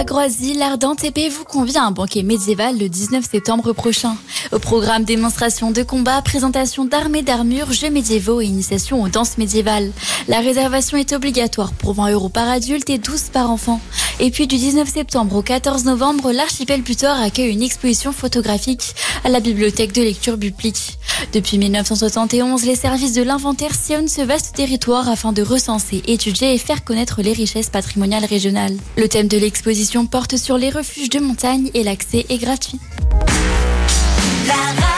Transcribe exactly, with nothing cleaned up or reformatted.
À Groisy, l'Ardent T P vous convie à un banquet médiéval le dix-neuf septembre prochain. Au programme, démonstration de combat, présentation d'armes et d'armures, jeux médiévaux et initiation aux danses médiévales. La réservation est obligatoire pour vingt euros par adulte et douze par enfant. Et puis du dix-neuf septembre au quatorze novembre, l'archipel Putor accueille une exposition photographique à la bibliothèque de lecture publique. Depuis mille neuf cent soixante et onze, les services de l'inventaire sillonnent ce vaste territoire afin de recenser, étudier et faire connaître les richesses patrimoniales régionales. Le thème de l'exposition porte sur les refuges de montagne et l'accès est gratuit. La